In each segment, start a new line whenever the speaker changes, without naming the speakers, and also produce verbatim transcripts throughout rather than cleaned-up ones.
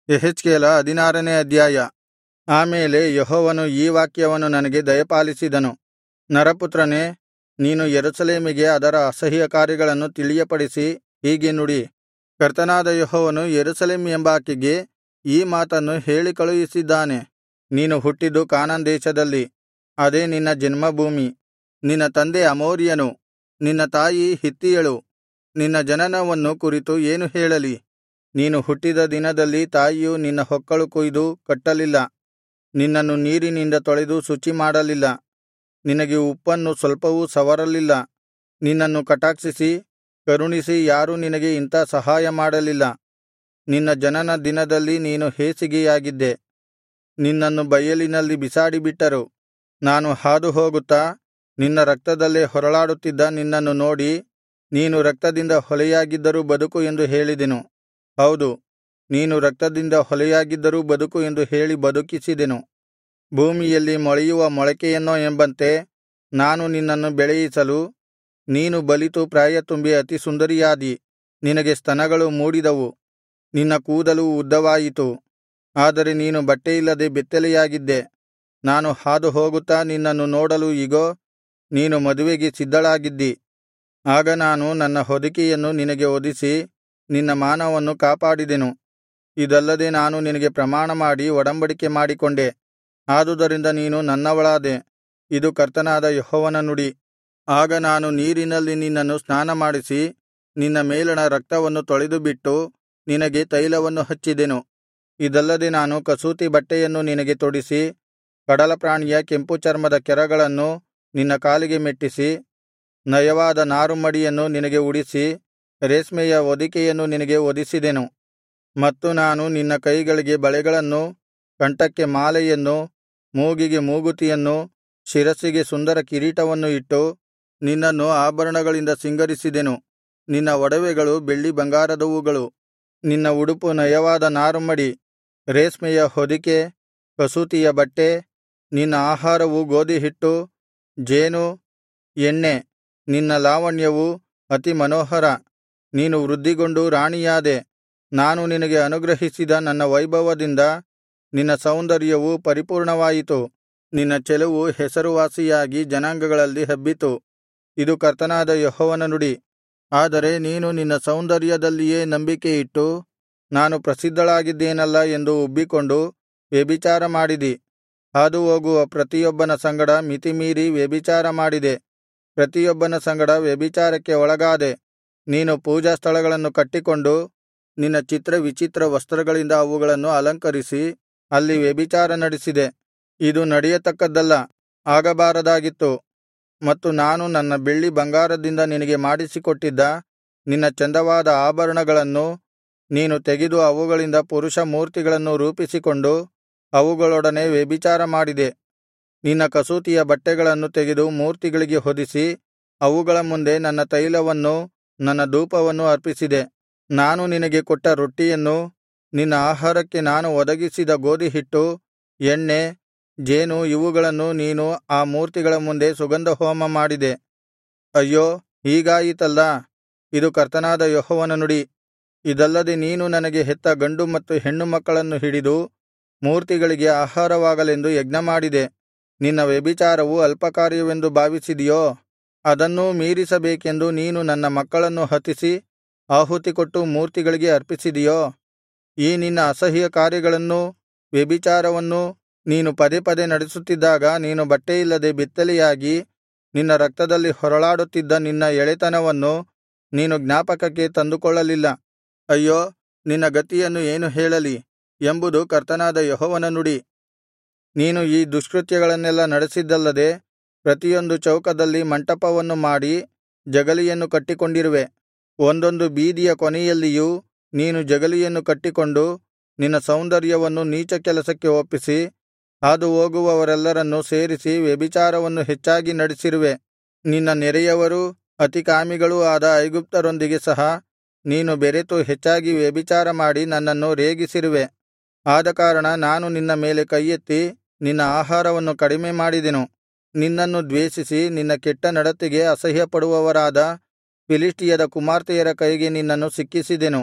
ಯೆಹೆಜ್ಕೇಲ ಹದಿನಾರನೇ ಅಧ್ಯಾಯ. ಆಮೇಲೆ ಯೆಹೋವನು ಈ ವಾಕ್ಯವನ್ನು ನನಗೆ ದಯಪಾಲಿಸಿದನು. ನರಪುತ್ರನೇ, ನೀನು ಯೆರೂಸಲೇಮಿಗೆ ಅದರ ಅಸಹ್ಯಕಾರ್ಯಗಳನ್ನು ತಿಳಿಯಪಡಿಸಿ ಹೀಗೆ ನುಡಿ. ಕರ್ತನಾದ ಯೆಹೋವನು ಯೆರೂಸಲೇಮ್ ಎಂಬಾಕೆಗೆ ಈ ಮಾತನ್ನು ಹೇಳಿ ಕಳುಹಿಸಿದ್ದಾನೆ. ನೀನು ಹುಟ್ಟಿದ್ದು ಕಾನಾನ್ ದೇಶದಲ್ಲಿ, ಅದೇ ನಿನ್ನ ಜನ್ಮಭೂಮಿ. ನಿನ್ನ ತಂದೆ ಅಮೋರಿಯನು, ನಿನ್ನ ತಾಯಿ ಹಿತ್ತಿಯಳು. ನಿನ್ನ ಜನನವನ್ನು ಕುರಿತು ಏನು ಹೇಳಲಿ? ನೀನು ಹುಟ್ಟಿದ ದಿನದಲ್ಲಿ ತಾಯಿಯು ನಿನ್ನ ಹೊಕ್ಕಳು ಕೊಯ್ದು ಕಟ್ಟಲಿಲ್ಲ, ನಿನ್ನನ್ನು ನೀರಿನಿಂದ ತೊಳೆದು ಶುಚಿಮಾಡಲಿಲ್ಲ, ನಿನಗೆ ಉಪ್ಪನ್ನು ಸ್ವಲ್ಪವೂ ಸವರಲಿಲ್ಲ. ನಿನ್ನನ್ನು ಕಟಾಕ್ಷಿಸಿ ಕರುಣಿಸಿ ಯಾರೂ ನಿನಗೆ ಇಂಥಾ ಸಹಾಯ ಮಾಡಲಿಲ್ಲ. ನಿನ್ನ ಜನನ ದಿನದಲ್ಲಿ ನೀನು ಹೇಸಿಗೆಯಾಗಿದ್ದೆ, ನಿನ್ನನ್ನು ಬಯಲಿನಲ್ಲಿ ಬಿಸಾಡಿಬಿಟ್ಟರು. ನಾನು ಹಾದುಹೋಗುತ್ತಾ ನಿನ್ನ ರಕ್ತದಲ್ಲೇ ಹೊರಳಾಡುತ್ತಿದ್ದ ನಿನ್ನನ್ನು ನೋಡಿ, ನೀನು ರಕ್ತದಿಂದ ಹೊಲೆಯಾಗಿದ್ದರೂ ಬದುಕು ಎಂದು ಹೇಳಿದೆನು. ಹೌದು, ನೀನು ರಕ್ತದಿಂದ ಹೊಲೆಯಾಗಿದ್ದರೂ ಬದುಕು ಎಂದು ಹೇಳಿ ಬದುಕಿಸಿದೆನು. ಭೂಮಿಯಲ್ಲಿ ಮೊಳೆಯುವ ಮೊಳಕೆಯನ್ನೋ ಎಂಬಂತೆ ನಾನು ನಿನ್ನನ್ನು ಬೆಳೆಯಿಸಲು ನೀನು ಬಲಿತು ಪ್ರಾಯತುಂಬಿ ಅತಿ ಸುಂದರಿಯಾದಿ. ನಿನಗೆ ಸ್ತನಗಳು ಮೂಡಿದವು, ನಿನ್ನ ಕೂದಲು ಉದ್ದವಾಯಿತು. ಆದರೆ ನೀನು ಬಟ್ಟೆಯಿಲ್ಲದೆ ಬೆತ್ತಲೆಯಾಗಿದ್ದೆ. ನಾನು ಹಾದುಹೋಗುತ್ತಾ ನಿನ್ನನ್ನು ನೋಡಲು ಇಗೋ, ನೀನು ಮದುವೆಗೆ ಸಿದ್ಧಳಾಗಿದ್ದಿ. ಆಗ ನಾನು ನನ್ನ ಹೊದಿಕೆಯನ್ನು ನಿನಗೆ ಹೊದಿಸಿ ನಿನ್ನ ಮಾನವನ್ನು ಕಾಪಾಡಿದೆನು. ಇದಲ್ಲದೆ ನಾನು ನಿನಗೆ ಪ್ರಮಾಣಮಾಡಿ ಒಡಂಬಡಿಕೆ ಮಾಡಿಕೊಂಡೆ. ಆದುದರಿಂದ ನೀನು ನನ್ನವಳಾದೆ. ಇದು ಕರ್ತನಾದ ಯೆಹೋವನ ನುಡಿ. ಆಗ ನಾನು ನೀರಿನಲ್ಲಿ ನಿನ್ನನ್ನು ಸ್ನಾನಮಾಡಿಸಿ ನಿನ್ನ ಮೇಲಣ ರಕ್ತವನ್ನು ತೊಳೆದುಬಿಟ್ಟು ನಿನಗೆ ತೈಲವನ್ನು ಹಚ್ಚಿದೆನು. ಇದಲ್ಲದೆ ನಾನು ಕಸೂತಿ ಬಟ್ಟೆಯನ್ನು ನಿನಗೆ ತೊಡಿಸಿ ಕಡಲಪ್ರಾಣಿಯ ಕೆಂಪು ಚರ್ಮದ ಕೆರಗಳನ್ನು ನಿನ್ನ ಕಾಲಿಗೆ ಮೆಟ್ಟಿಸಿ ನಯವಾದ ನಾರುಮಡಿಯನ್ನು ನಿನಗೆ ಉಡಿಸಿ ರೇಷ್ಮೆಯ ಹೊದಿಕೆಯನ್ನು ನಿನಗೆ ಹೊದಿಸಿದೆನು. ಮತ್ತು ನಾನು ನಿನ್ನ ಕೈಗಳಿಗೆ ಬಳೆಗಳನ್ನೂ ಕಂಠಕ್ಕೆ ಮಾಲೆಯನ್ನು, ಮೂಗಿಗೆ ಮೂಗುತಿಯನ್ನು, ಶಿರಸ್ಸಿಗೆ ಸುಂದರ ಕಿರೀಟವನ್ನು ಇಟ್ಟು ನಿನ್ನನ್ನು ಆಭರಣಗಳಿಂದ ಸಿಂಗರಿಸಿದೆನು. ನಿನ್ನ ಒಡವೆಗಳು ಬೆಳ್ಳಿ ಬಂಗಾರದವುಗಳು. ನಿನ್ನ ಉಡುಪು ನಯವಾದ ನಾರುಮಡಿ, ರೇಷ್ಮೆಯ ಹೊದಿಕೆ, ಕಸೂತಿಯ ಬಟ್ಟೆ. ನಿನ್ನ ಆಹಾರವು ಗೋದಿಹಿಟ್ಟು, ಜೇನು, ಎಣ್ಣೆ. ನಿನ್ನ ಲಾವಣ್ಯವು ಅತಿ ಮನೋಹರ. ನೀನು ವೃದ್ಧಿಗೊಂಡು ರಾಣಿಯಾದೆ. ನಾನು ನಿನಗೆ ಅನುಗ್ರಹಿಸಿದ ನನ್ನ ವೈಭವದಿಂದ ನಿನ್ನ ಸೌಂದರ್ಯವು ಪರಿಪೂರ್ಣವಾಯಿತು. ನಿನ್ನ ಚೆಲುವು ಹೆಸರುವಾಸಿಯಾಗಿ ಜನಾಂಗಗಳಲ್ಲಿ ಹಬ್ಬಿತು. ಇದು ಕರ್ತನಾದ ಯೆಹೋವನ ನುಡಿ. ಆದರೆ ನೀನು ನಿನ್ನ ಸೌಂದರ್ಯದಲ್ಲಿಯೇ ನಂಬಿಕೆಯಿಟ್ಟು, ನಾನು ಪ್ರಸಿದ್ಧಳಾಗಿದ್ದೇನಲ್ಲಾ ಎಂದು ಉಬ್ಬಿಕೊಂಡು ವ್ಯಭಿಚಾರ ಮಾಡಿದಿ. ಹಾದುಹೋಗುವ ಪ್ರತಿಯೊಬ್ಬನ ಸಂಗಡ ಮಿತಿಮೀರಿ ವ್ಯಭಿಚಾರ ಮಾಡಿದೆ. ಪ್ರತಿಯೊಬ್ಬನ ಸಂಗಡ ವ್ಯಭಿಚಾರಕ್ಕೆ ಒಳಗಾದೆ. ನೀನು ಪೂಜಾಸ್ಥಳಗಳನ್ನು ಕಟ್ಟಿಕೊಂಡು ನಿನ್ನ ಚಿತ್ರ ವಿಚಿತ್ರ ವಸ್ತ್ರಗಳಿಂದ ಅವುಗಳನ್ನು ಅಲಂಕರಿಸಿ ಅಲ್ಲಿ ವ್ಯಭಿಚಾರ ನಡೆಸಿದೆ. ಇದು ನಡೆಯತಕ್ಕದ್ದಲ್ಲ, ಆಗಬಾರದಾಗಿತ್ತು. ಮತ್ತು ನಾನು ನನ್ನ ಬೆಳ್ಳಿ ಬಂಗಾರದಿಂದ ನಿನಗೆ ಮಾಡಿಸಿಕೊಟ್ಟಿದ್ದ ನಿನ್ನ ಚಂದವಾದ ಆಭರಣಗಳನ್ನು ನೀನು ತೆಗೆದು ಅವುಗಳಿಂದ ಪುರುಷ ಮೂರ್ತಿಗಳನ್ನು ರೂಪಿಸಿಕೊಂಡು ಅವುಗಳೊಡನೆ ವ್ಯಭಿಚಾರ ಮಾಡಿದೆ. ನಿನ್ನ ಕಸೂತಿಯ ಬಟ್ಟೆಗಳನ್ನು ತೆಗೆದು ಮೂರ್ತಿಗಳಿಗೆ ಹೊದಿಸಿ ಅವುಗಳ ಮುಂದೆ ನನ್ನ ತೈಲವನ್ನೂ ನನ್ನ ಧೂಪವನ್ನೂ ಅರ್ಪಿಸಿದೆ. ನಾನು ನಿನಗೆ ಕೊಟ್ಟ ರೊಟ್ಟಿಯನ್ನೂ ನಿನ್ನ ಆಹಾರಕ್ಕೆ ನಾನು ಒದಗಿಸಿದ ಗೋದಿಹಿಟ್ಟು, ಎಣ್ಣೆ, ಜೇನು ಇವುಗಳನ್ನು ನೀನು ಆ ಮೂರ್ತಿಗಳ ಮುಂದೆ ಸುಗಂಧಹೋಮ ಮಾಡಿದೆ. ಅಯ್ಯೋ, ಹೀಗಾಯಿತಲ್ಲಾ? ಇದು ಕರ್ತನಾದ ಯೆಹೋವನ ನುಡಿ. ಇದಲ್ಲದೆ ನೀನು ನನಗೆ ಹೆತ್ತ ಗಂಡು ಮತ್ತು ಹೆಣ್ಣು ಮಕ್ಕಳನ್ನು ಹಿಡಿದು ಮೂರ್ತಿಗಳಿಗೆ ಆಹಾರವಾಗಲೆಂದು ಯಜ್ಞಮಾಡಿದೆ. ನಿನ್ನ ವ್ಯಭಿಚಾರವು ಅಲ್ಪಕಾರ್ಯವೆಂದು ಭಾವಿಸಿದಿಯೋ? ಅದನ್ನೂ ಮೀರಿಸಬೇಕೆಂದು ನೀನು ನನ್ನ ಮಕ್ಕಳನ್ನು ಹತಿಸಿ ಆಹುತಿಕೊಟ್ಟು ಮೂರ್ತಿಗಳಿಗೆ ಅರ್ಪಿಸಿದಿಯೋ? ಈ ನಿನ್ನ ಅಸಹ್ಯ ಕಾರ್ಯಗಳನ್ನೂ ವ್ಯಭಿಚಾರವನ್ನೂ ನೀನು ಪದೇ ಪದೇ ನಡೆಸುತ್ತಿದ್ದಾಗ ನೀನು ಬಟ್ಟೆಯಿಲ್ಲದೆ ಬೆತ್ತಲೆಯಾಗಿ ನಿನ್ನ ರಕ್ತದಲ್ಲಿ ಹೊರಳಾಡುತ್ತಿದ್ದ ನಿನ್ನ ಎಳೆತನವನ್ನು ನೀನು ಜ್ಞಾಪಕಕ್ಕೆ ತಂದುಕೊಳ್ಳಲಿಲ್ಲ. ಅಯ್ಯೋ, ನಿನ್ನ ಗತಿಯನ್ನು ಏನು ಹೇಳಲಿ ಎಂಬುದು ಕರ್ತನಾದ ಯೆಹೋವನ ನುಡಿ. ನೀನು ಈ ದುಷ್ಕೃತ್ಯಗಳನ್ನೆಲ್ಲಾ ನಡೆಸಿದ್ದಲ್ಲದೆ ಪ್ರತಿಯೊಂದು ಚೌಕದಲ್ಲಿ ಮಂಟಪವನ್ನು ಮಾಡಿ ಜಗಲಿಯನ್ನು ಕಟ್ಟಿಕೊಂಡಿರುವೆ. ಒಂದೊಂದು ಬೀದಿಯ ಕೊನೆಯಲ್ಲಿಯೂ ನೀನು ಜಗಲಿಯನ್ನು ಕಟ್ಟಿಕೊಂಡು ನಿನ್ನ ಸೌಂದರ್ಯವನ್ನು ನೀಚ ಕೆಲಸಕ್ಕೆ ಒಪ್ಪಿಸಿ ಹಾದುಹೋಗುವವರೆಲ್ಲರನ್ನೂ ಸೇರಿಸಿ ವ್ಯಭಿಚಾರವನ್ನು ಹೆಚ್ಚಾಗಿ ನಡೆಸಿರುವೆ. ನಿನ್ನ ನೆರೆಯವರೂ ಅತಿಕಾಮಿಗಳೂ ಆದ ಐಗುಪ್ತರೊಂದಿಗೆ ಸಹ ನೀನು ಬೆರೆತು ಹೆಚ್ಚಾಗಿ ವ್ಯಭಿಚಾರ ಮಾಡಿ ನನ್ನನ್ನು ರೇಗಿಸಿರುವೆ. ಆದಕಾರಣ ನಾನು ನಿನ್ನ ಮೇಲೆ ಕೈಯೆತ್ತಿ ನಿನ್ನ ಆಹಾರವನ್ನು ಕಡಿಮೆ ಮಾಡಿದೆನು. ನಿನ್ನನ್ನು ದ್ವೇಷಿಸಿ ನಿನ್ನ ಕೆಟ್ಟ ನಡತೆಗೆ ಅಸಹ್ಯಪಡುವವರಾದ ಫಿಲಿಷ್ಟಿಯದ ಕುಮಾರ್ತೆಯರ ಕೈಗೆ ನಿನ್ನನ್ನು ಸಿಕ್ಕಿಸಿದೆನು.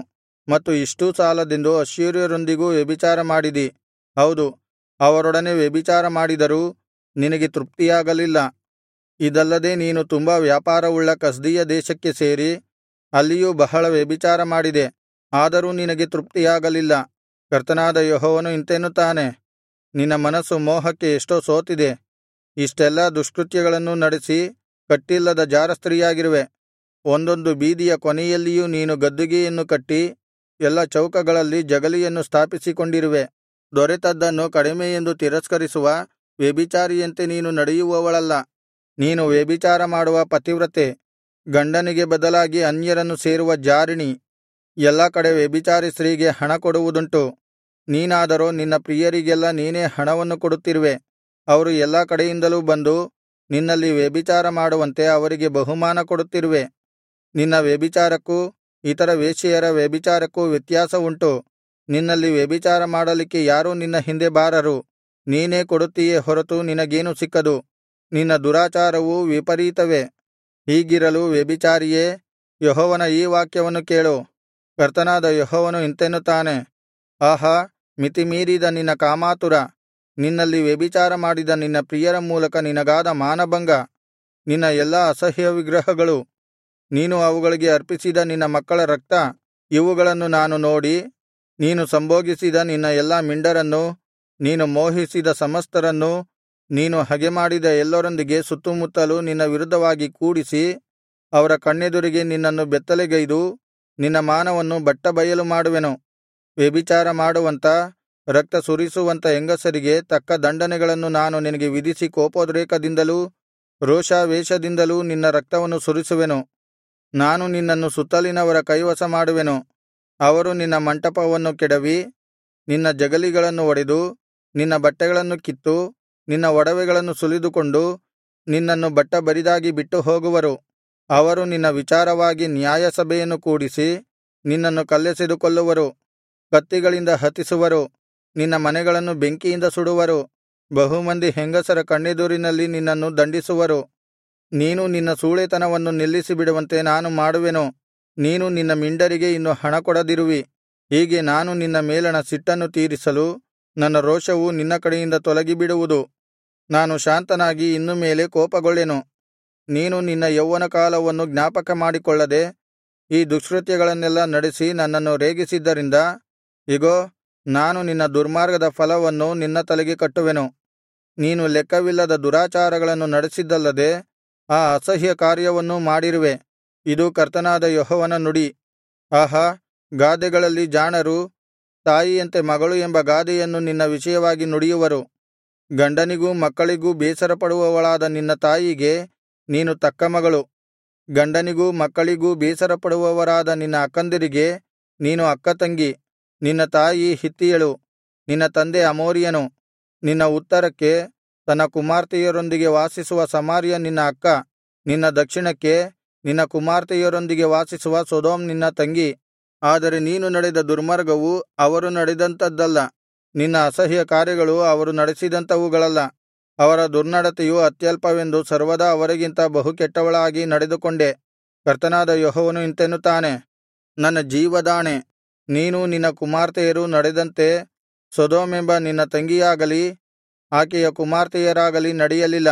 ಮತ್ತು ಇಷ್ಟೂ ಸಾಲದೆಂದು ಅಶ್ಶೂರ್ಯರೊಂದಿಗೂ ವ್ಯಭಿಚಾರ ಮಾಡಿದಿ. ಹೌದು, ಅವರೊಡನೆ ವ್ಯಭಿಚಾರ ಮಾಡಿದರೂ ನಿನಗೆ ತೃಪ್ತಿಯಾಗಲಿಲ್ಲ. ಇದಲ್ಲದೆ ನೀನು ತುಂಬಾ ವ್ಯಾಪಾರವುಳ್ಳ ಕಸ್ದೀಯ ದೇಶಕ್ಕೆ ಸೇರಿ ಅಲ್ಲಿಯೂ ಬಹಳ ವ್ಯಭಿಚಾರ ಮಾಡಿದೆ, ಆದರೂ ನಿನಗೆ ತೃಪ್ತಿಯಾಗಲಿಲ್ಲ. ಕರ್ತನಾದ ಯೆಹೋವನು ಇಂತೆನ್ನುತ್ತಾನೆ, ನಿನ್ನ ಮನಸ್ಸು ಮೋಹಕ್ಕೆ ಎಷ್ಟೋ ಸೋತಿದೆ. ಇಷ್ಟೆಲ್ಲಾ ದುಷ್ಕೃತ್ಯಗಳನ್ನು ನಡೆಸಿ ಕಟ್ಟಿಲ್ಲದ ಜಾರಸ್ತ್ರೀಯಾಗಿರುವೆ. ಒಂದೊಂದು ಬೀದಿಯ ಕೊನೆಯಲ್ಲಿಯೂ ನೀನು ಗದ್ದುಗೆಯನ್ನು ಕಟ್ಟಿ ಎಲ್ಲಾ ಚೌಕಗಳಲ್ಲಿ ಜಗಲಿಯನ್ನು ಸ್ಥಾಪಿಸಿಕೊಂಡಿರುವೆ. ದೊರೆತದ್ದನ್ನು ಕಡಿಮೆಯೆಂದು ತಿರಸ್ಕರಿಸುವ ವ್ಯಭಿಚಾರಿಯಂತೆ ನೀನು ನಡೆಯುವವಳಲ್ಲ. ನೀನು ವ್ಯಭಿಚಾರ ಮಾಡುವ ಪತಿವ್ರತೆ, ಗಂಡನಿಗೆ ಬದಲಾಗಿ ಅನ್ಯರನ್ನು ಸೇರುವ ಜಾರಿಣಿ. ಎಲ್ಲಾ ಕಡೆ ವ್ಯಭಿಚಾರಿ ಸ್ತ್ರೀಗೆ ಹಣ ಕೊಡುವುದುಂಟು. ನೀನಾದರೋ ನಿನ್ನ ಪ್ರಿಯರಿಗೆಲ್ಲಾ ನೀನೇ ಹಣವನ್ನು ಕೊಡುತ್ತಿರುವೆ. ಅವರು ಎಲ್ಲಾ ಕಡೆಯಿಂದಲೂ ಬಂದು ನಿನ್ನಲ್ಲಿ ವ್ಯಭಿಚಾರ ಮಾಡುವಂತೆ ಅವರಿಗೆ ಬಹುಮಾನ ಕೊಡುತ್ತಿರುವೆ. ನಿನ್ನ ವ್ಯಭಿಚಾರಕ್ಕೂ ಇತರ ವೇಶ್ಯೆಯರ ವ್ಯಭಿಚಾರಕ್ಕೂ ವ್ಯತ್ಯಾಸ ಉಂಟು. ನಿನ್ನಲ್ಲಿ ವ್ಯಭಿಚಾರ ಮಾಡಲಿಕ್ಕೆ ಯಾರೂ ನಿನ್ನ ಹಿಂದೆ ಬಾರರು. ನೀನೇ ಕೊಡುತ್ತೀಯೇ ಹೊರತು ನಿನಗೇನೂ ಸಿಕ್ಕದು. ನಿನ್ನ ದುರಾಚಾರವು ವಿಪರೀತವೇ. ಹೀಗಿರಲು ವ್ಯಭಿಚಾರಿಯೇ, ಯೆಹೋವನ ಈ ವಾಕ್ಯವನ್ನು ಕೇಳು. ಕರ್ತನಾದ ಯೆಹೋವನು ಇಂತೆನ್ನುತ್ತಾನೆ, ಆಹಾ, ಮಿತಿಮೀರಿದ ನಿನ್ನ ಕಾಮಾತುರ, ನಿನ್ನಲ್ಲಿ ವ್ಯಭಿಚಾರ ಮಾಡಿದ ನಿನ್ನ ಪ್ರಿಯರ ಮೂಲಕ ನಿನಗಾದ ಮಾನಭಂಗ, ನಿನ್ನ ಎಲ್ಲಾ ಅಸಹ್ಯ ವಿಗ್ರಹಗಳು, ನೀನು ಅವುಗಳಿಗೆ ಅರ್ಪಿಸಿದ ನಿನ್ನ ಮಕ್ಕಳ ರಕ್ತ, ಇವುಗಳನ್ನು ನಾನು ನೋಡಿ, ನೀನು ಸಂಭೋಗಿಸಿದ ನಿನ್ನ ಎಲ್ಲಾ ಮಿಂಡರನ್ನೂ, ನೀನು ಮೋಹಿಸಿದ ಸಮಸ್ತರನ್ನೂ, ನೀನು ಹಗೆಮಾಡಿದ ಎಲ್ಲರೊಂದಿಗೆ ಸುತ್ತುಮುತ್ತಲು ನಿನ್ನ ವಿರುದ್ಧವಾಗಿ ಕೂಡಿಸಿ, ಅವರ ಕಣ್ಣೆದುರಿಗೆ ನಿನ್ನನ್ನು ಬೆತ್ತಲೆಗೈದು ನಿನ್ನ ಮಾನವನ್ನು ಬಟ್ಟಬಯಲು ಮಾಡುವೆನು. ವ್ಯಭಿಚಾರ ಮಾಡುವಂಥ, ರಕ್ತ ಸುರಿಸುವಂಥ ಹೆಂಗಸರಿಗೆ ತಕ್ಕ ದಂಡನೆಗಳನ್ನು ನಾನು ನಿನಗೆ ವಿಧಿಸಿ ಕೋಪೋದ್ರೇಕದಿಂದಲೂ ರೋಷಾವೇಶದಿಂದಲೂ ನಿನ್ನ ರಕ್ತವನ್ನು ಸುರಿಸುವೆನು. ನಾನು ನಿನ್ನನ್ನು ಸುತ್ತಲಿನವರ ಕೈವಶ ಮಾಡುವೆನು. ಅವರು ನಿನ್ನ ಮಂಟಪವನ್ನು ಕೆಡವಿ, ನಿನ್ನ ಜಗಲಿಗಳನ್ನು ಒಡೆದು, ನಿನ್ನ ಬಟ್ಟೆಗಳನ್ನು ಕಿತ್ತು, ನಿನ್ನ ಒಡವೆಗಳನ್ನು ಸುಲಿದುಕೊಂಡು ನಿನ್ನನ್ನು ಬಟ್ಟಬರಿದಾಗಿ ಬಿಟ್ಟು ಹೋಗುವರು. ಅವರು ನಿನ್ನ ವಿಚಾರವಾಗಿ ನ್ಯಾಯಸಭೆಯನ್ನು ಕೂಡಿಸಿ ನಿನ್ನನ್ನು ಕಲ್ಲೆಸೆದು ಕೊಲ್ಲುವರು. ಕತ್ತಿಗಳಿಂದ ಹತಿಸುವರು, ನಿನ್ನ ಮನೆಗಳನ್ನು ಬೆಂಕಿಯಿಂದ ಸುಡುವರು. ಬಹುಮಂದಿ ಹೆಂಗಸರ ಕಣ್ಣೆದುರಿನಲ್ಲಿ ನಿನ್ನನ್ನು ದಂಡಿಸುವರು. ನೀನು ನಿನ್ನ ಸೂಳೆತನವನ್ನು ನಿಲ್ಲಿಸಿಬಿಡುವಂತೆ ನಾನು ಮಾಡುವೆನು. ನೀನು ನಿನ್ನ ಮಿಂಡರಿಗೆ ಇನ್ನು ಹಣ ಕೊಡದಿರುವಿ. ಹೀಗೆ ನಾನು ನಿನ್ನ ಮೇಲಣ ಸಿಟ್ಟನ್ನು ತೀರಿಸಲು ನನ್ನ ರೋಷವು ನಿನ್ನ ಕಡೆಯಿಂದ ತೊಲಗಿಬಿಡುವುದು. ನಾನು ಶಾಂತನಾಗಿ ಇನ್ನು ಮೇಲೆ ಕೋಪಗೊಳ್ಳೆನು. ನೀನು ನಿನ್ನ ಯೌವನ ಕಾಲವನ್ನು ಜ್ಞಾಪಕ ಮಾಡಿಕೊಳ್ಳದೆ ಈ ದುಷ್ಕೃತ್ಯಗಳನ್ನೆಲ್ಲಾ ನಡೆಸಿ ನನ್ನನ್ನು ರೇಗಿಸಿದ್ದರಿಂದ, ಇಗೋ, ನಾನು ನಿನ್ನ ದುರ್ಮಾರ್ಗದ ಫಲವನ್ನು ನಿನ್ನ ತಲೆಗೆ ಕಟ್ಟುವೆನು. ನೀನು ಲೆಕ್ಕವಿಲ್ಲದ ದುರಾಚಾರಗಳನ್ನು ನಡೆಸಿದ್ದಲ್ಲದೆ ಆ ಅಸಹ್ಯ ಕಾರ್ಯವನ್ನೂ ಮಾಡಿರುವೆ. ಇದು ಕರ್ತನಾದ ಯೆಹೋವನ ನುಡಿ. ಆಹಾ, ಗಾದೆಗಳಲ್ಲಿ ಜಾಣರು ತಾಯಿಯಂತೆ ಮಗಳು ಎಂಬ ಗಾದೆಯನ್ನು ನಿನ್ನ ವಿಷಯವಾಗಿ ನುಡಿಯುವರು. ಗಂಡನಿಗೂ ಮಕ್ಕಳಿಗೂ ಬೇಸರಪಡುವವಳಾದ ನಿನ್ನ ತಾಯಿಗೆ ನೀನು ತಕ್ಕ ಮಗಳು. ಗಂಡನಿಗೂ ಮಕ್ಕಳಿಗೂ ಬೇಸರಪಡುವವರಾದ ನಿನ್ನ ಅಕ್ಕಂದಿರಿಗೆ ನೀನು ಅಕ್ಕತಂಗಿ. ನಿನ್ನ ತಾಯಿ ಹಿತ್ತಿಯಳು, ನಿನ್ನ ತಂದೆ ಅಮೋರಿಯನು. ನಿನ್ನ ಉತ್ತರಕ್ಕೆ ತನ್ನ ಕುಮಾರ್ತೆಯರೊಂದಿಗೆ ವಾಸಿಸುವ ಸಮಾರ್ಯ ನಿನ್ನ ಅಕ್ಕ. ನಿನ್ನ ದಕ್ಷಿಣಕ್ಕೆ ನಿನ್ನ ಕುಮಾರ್ತೆಯರೊಂದಿಗೆ ವಾಸಿಸುವ ಸೊದೋಮ್ ನಿನ್ನ ತಂಗಿ. ಆದರೆ ನೀನು ನಡೆದ ದುರ್ಮಾರ್ಗವು ಅವರು ನಡೆದಂಥದ್ದಲ್ಲ, ನಿನ್ನ ಅಸಹ್ಯ ಕಾರ್ಯಗಳು ಅವರು ನಡೆಸಿದಂಥವುಗಳಲ್ಲ. ಅವರ ದುರ್ನಡತೆಯು ಅತ್ಯಲ್ಪವೆಂದು ಸರ್ವದಾ ಅವರಿಗಿಂತ ಬಹು ಕೆಟ್ಟವಳಾಗಿ ನಡೆದುಕೊಂಡೆ. ಕರ್ತನಾದ ಯೆಹೋವನು ಇಂತೆನ್ನುತ್ತಾನೆ, ನನ್ನ ಜೀವದಾಣೆ, ನೀನೂ ನಿನ್ನ ಕುಮಾರ್ತೆಯರೂ ನಡೆದಂತೆ ಸೊದೋಮೆಂಬ ನಿನ್ನ ತಂಗಿಯಾಗಲಿ ಆಕೆಯ ಕುಮಾರ್ತೆಯರಾಗಲಿ ನಡೆಯಲಿಲ್ಲ.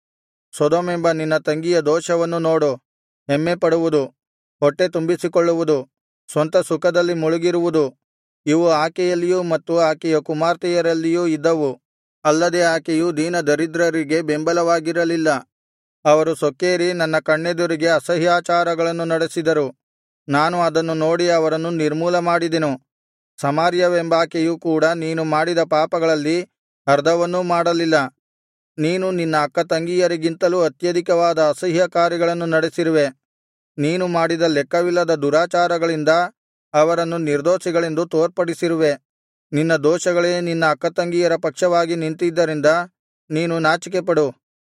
ಸೊದೋಮೆಂಬ ನಿನ್ನ ತಂಗಿಯ ದೋಷವನ್ನು ನೋಡು. ಹೆಮ್ಮೆಪಡುವುದು, ಹೊಟ್ಟೆ ತುಂಬಿಸಿಕೊಳ್ಳುವುದು, ಸ್ವಂತ ಸುಖದಲ್ಲಿ ಮುಳುಗಿರುವುದು, ಇವು ಆಕೆಯಲ್ಲಿಯೂ ಮತ್ತು ಆಕೆಯ ಕುಮಾರ್ತೆಯರಲ್ಲಿಯೂ ಇದ್ದವು. ಅಲ್ಲದೆ ಆಕೆಯು ದೀನದರಿದ್ರರಿಗೆ ಬೆಂಬಲವಾಗಿರಲಿಲ್ಲ. ಅವರು ಸೊಕ್ಕೇರಿ ನನ್ನ ಕಣ್ಣೆದುರಿಗೆ ಅಸಹ್ಯಾಚಾರಗಳನ್ನು ನಡೆಸಿದರು. ನಾನು ಅದನ್ನು ನೋಡಿ ಅವರನ್ನು ನಿರ್ಮೂಲ ಮಾಡಿದೆನು. ಸಮಾರ್ಯವೆಂಬಾಕೆಯು ಕೂಡ ನೀನು ಮಾಡಿದ ಪಾಪಗಳಲ್ಲಿ ಅರ್ಧವನ್ನೂ ಮಾಡಲಿಲ್ಲ. ನೀನು ನಿನ್ನ ಅಕ್ಕತಂಗಿಯರಿಗಿಂತಲೂ ಅತ್ಯಧಿಕವಾದ ಅಸಹ್ಯ ಕಾರ್ಯಗಳನ್ನು ನಡೆಸಿರುವೆ. ನೀನು ಮಾಡಿದ ಲೆಕ್ಕವಿಲ್ಲದ ದುರಾಚಾರಗಳಿಂದ ಅವರನ್ನು ನಿರ್ದೋಷಿಗಳೆಂದು ತೋರ್ಪಡಿಸಿರುವೆ. ನಿನ್ನ ದೋಷಗಳೇ ನಿನ್ನ ಅಕ್ಕತಂಗಿಯರ ಪಕ್ಷವಾಗಿ ನಿಂತಿದ್ದರಿಂದ ನೀನು ನಾಚಿಕೆಪಡು.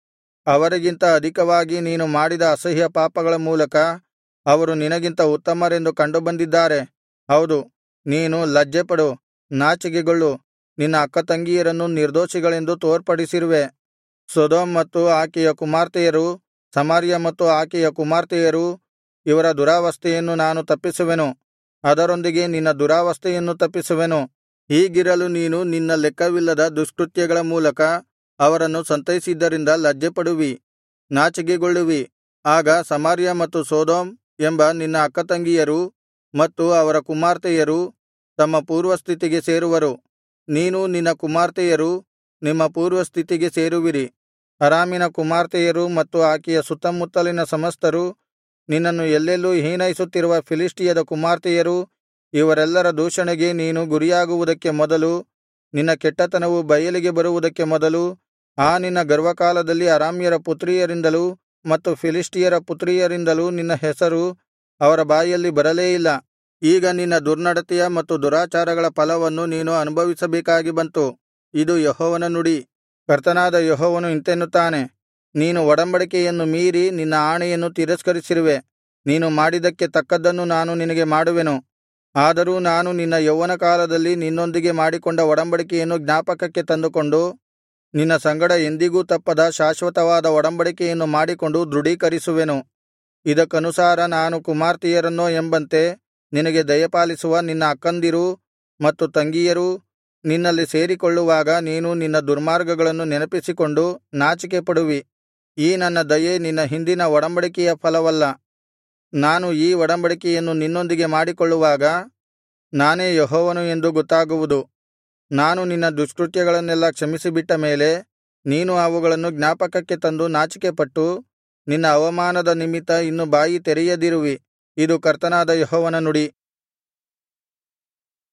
ಅವರಿಗಿಂತ ಅಧಿಕವಾಗಿ ನೀನು ಮಾಡಿದ ಅಸಹ್ಯ ಪಾಪಗಳ ಮೂಲಕ ಅವರು ನಿನಗಿಂತ ಉತ್ತಮರೆಂದು ಕಂಡುಬಂದಿದ್ದಾರೆ. ಹೌದು, ನೀನು ಲಜ್ಜೆಪಡು, ನಾಚಿಕೆಗೊಳ್ಳು. ನಿನ್ನ ಅಕ್ಕತಂಗಿಯರನ್ನು ನಿರ್ದೋಷಿಗಳೆಂದು ತೋರ್ಪಡಿಸಿರುವೆ. ಸೊದೋಮ್ ಮತ್ತು ಆಕೆಯ ಕುಮಾರ್ತೆಯರು, ಸಮಾರ್ಯ ಮತ್ತು ಆಕೆಯ ಕುಮಾರ್ತೆಯರು, ಇವರ ದುರಾವಸ್ಥೆಯನ್ನು ನಾನು ತಪ್ಪಿಸುವೆನು. ಅದರೊಂದಿಗೆ ನಿನ್ನ ದುರಾವಸ್ಥೆಯನ್ನು ತಪ್ಪಿಸುವೆನು. ಹೀಗಿರಲು ನೀನು ನಿನ್ನ ಲೆಕ್ಕವಿಲ್ಲದ ದುಷ್ಕೃತ್ಯಗಳ ಮೂಲಕ ಅವರನ್ನು ಸಂತೈಸಿದ್ದರಿಂದ ಲಜ್ಜೆಪಡುವಿ, ನಾಚಿಕೆಗೊಳ್ಳುವಿ. ಆಗ ಸಮಾರ್ಯ ಮತ್ತು ಸೊದೋಮ್ ಎಂಬ ನಿನ್ನ ಅಕ್ಕತಂಗಿಯರೂ ಮತ್ತು ಅವರ ಕುಮಾರ್ತೆಯರು ತಮ್ಮ ಪೂರ್ವಸ್ಥಿತಿಗೆ ಸೇರುವರು. ನೀನೂ ನಿನ್ನ ಕುಮಾರ್ತೆಯರೂ ನಿಮ್ಮ ಪೂರ್ವಸ್ಥಿತಿಗೆ ಸೇರುವಿರಿ. ಅರಾಮಿನ ಕುಮಾರ್ತೆಯರು ಮತ್ತು ಆಕೆಯ ಸುತ್ತಮುತ್ತಲಿನ ಸಮಸ್ತರು, ನಿನ್ನನ್ನು ಎಲ್ಲೆಲ್ಲೂ ಹೀನೈಸುತ್ತಿರುವ ಫಿಲಿಷ್ಟಿಯದ ಕುಮಾರ್ತೆಯರು, ಇವರೆಲ್ಲರ ದೂಷಣೆಗೆ ನೀನು ಗುರಿಯಾಗುವುದಕ್ಕೆ ಮೊದಲು, ನಿನ್ನ ಕೆಟ್ಟತನವು ಬಯಲಿಗೆ ಬರುವುದಕ್ಕೆ ಮೊದಲು, ಆ ನಿನ್ನ ಗರ್ವಕಾಲದಲ್ಲಿ ಅರಾಮ್ಯರ ಪುತ್ರಿಯರಿಂದಲೂ ಮತ್ತು ಫಿಲಿಷ್ಟಿಯರ ಪುತ್ರಿಯರಿಂದಲೂ ನಿನ್ನ ಹೆಸರು ಅವರ ಬಾಯಲ್ಲಿ ಬರಲೇ ಇಲ್ಲ. ಈಗ ನಿನ್ನ ದುರ್ನಡತೆಯ ಮತ್ತು ದುರಾಚಾರಗಳ ಫಲವನ್ನು ನೀನು ಅನುಭವಿಸಬೇಕಾಗಿ ಬಂತು. ಇದು ಯೆಹೋವನ ನುಡಿ. ಕರ್ತನಾದ ಯೆಹೋವನು ಇಂತೆನ್ನುತ್ತಾನೆ, ನೀನು ಒಡಂಬಡಿಕೆಯನ್ನು ಮೀರಿ ನಿನ್ನ ಆಣೆಯನ್ನು ತಿರಸ್ಕರಿಸಿರುವೆ. ನೀನು ಮಾಡಿದ್ದಕ್ಕೆ ತಕ್ಕದ್ದನ್ನು ನಾನು ನಿನಗೆ ಮಾಡುವೆನು. ಆದರೂ ನಾನು ನಿನ್ನ ಯೌವನಕಾಲದಲ್ಲಿ ನಿನ್ನೊಂದಿಗೆ ಮಾಡಿಕೊಂಡ ಒಡಂಬಡಿಕೆಯನ್ನು ಜ್ಞಾಪಕಕ್ಕೆ ತಂದುಕೊಂಡು, ನಿನ್ನ ಸಂಗಡ ಎಂದಿಗೂ ತಪ್ಪದ ಶಾಶ್ವತವಾದ ಒಡಂಬಡಿಕೆಯನ್ನು ಮಾಡಿಕೊಂಡು ದೃಢೀಕರಿಸುವೆನು. ಇದಕ್ಕನುಸಾರ ನಾನು ಕುಮಾರ್ತೆಯರನ್ನೋ ಎಂಬಂತೆ ನಿನಗೆ ದಯಪಾಲಿಸುವ ನಿನ್ನ ಅಕ್ಕಂದಿರೂ ಮತ್ತು ತಂಗಿಯರೂ ನಿನ್ನಲ್ಲಿ ಸೇರಿಕೊಳ್ಳುವಾಗ ನೀನು ನಿನ್ನ ದುರ್ಮಾರ್ಗಗಳನ್ನು ನೆನಪಿಸಿಕೊಂಡು ನಾಚಿಕೆಪಡುವಿ. ಈ ನನ್ನ ದಯೆ ನಿನ್ನ ಹಿಂದಿನ ಒಡಂಬಡಿಕೆಯ ಫಲವಲ್ಲ. ನಾನು ಈ ಒಡಂಬಡಿಕೆಯನ್ನು ನಿನ್ನೊಂದಿಗೆ ಮಾಡಿಕೊಳ್ಳುವಾಗ ನಾನೇ ಯೆಹೋವನು ಎಂದು ಗೊತ್ತಾಗುವುದು. ನಾನು ನಿನ್ನ ದುಷ್ಕೃತ್ಯಗಳನ್ನೆಲ್ಲಾ ಕ್ಷಮಿಸಿಬಿಟ್ಟ ಮೇಲೆ ನೀನು ಅವುಗಳನ್ನು ಜ್ಞಾಪಕಕ್ಕೆ ತಂದು ನಾಚಿಕೆಪಟ್ಟು ನಿನ್ನ ಅವಮಾನದ ನಿಮಿತ್ತ ಇನ್ನು ಬಾಯಿ ತೆರೆಯದಿರುವಿ. ಇದು ಕರ್ತನಾದ ಯೆಹೋವನ ನುಡಿ.